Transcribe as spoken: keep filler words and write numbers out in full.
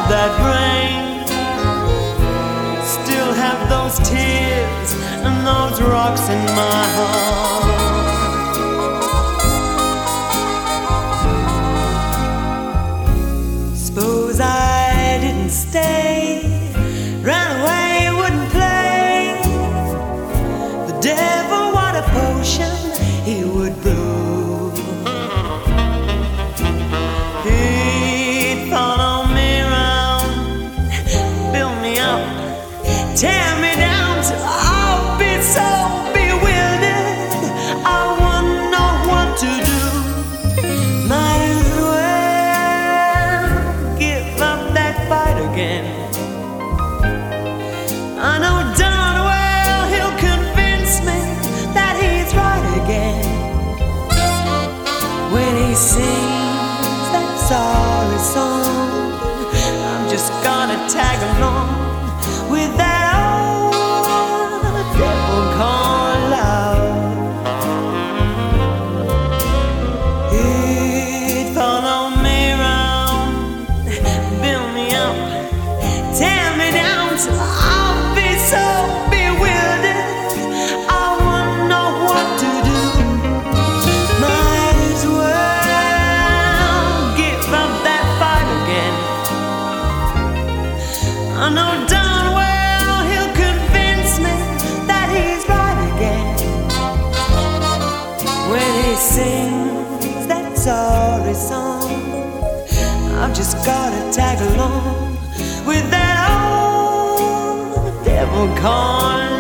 that rain. Still have those tears and those rocks in my heart. Suppose I didn't stay, ran away, wouldn't play. The devil, what a potion he would brew. He'd follow me around, build me up, tear me down till I'll be so bewildered I wouldn't know what to do. Might as well give up that fight again. I know darn well he'll convince me that he's right again when he sings that sorry song. I'm just gonna tag along with that old devil called love. He'd follow me around, build me up, tear me down till I'll be so bewildered I wouldn't know what to do. Might as well give up that fight again. I know darn well he'll convince me that he's right again when he sings that sorry song. I've just gotta tag along with that old devil called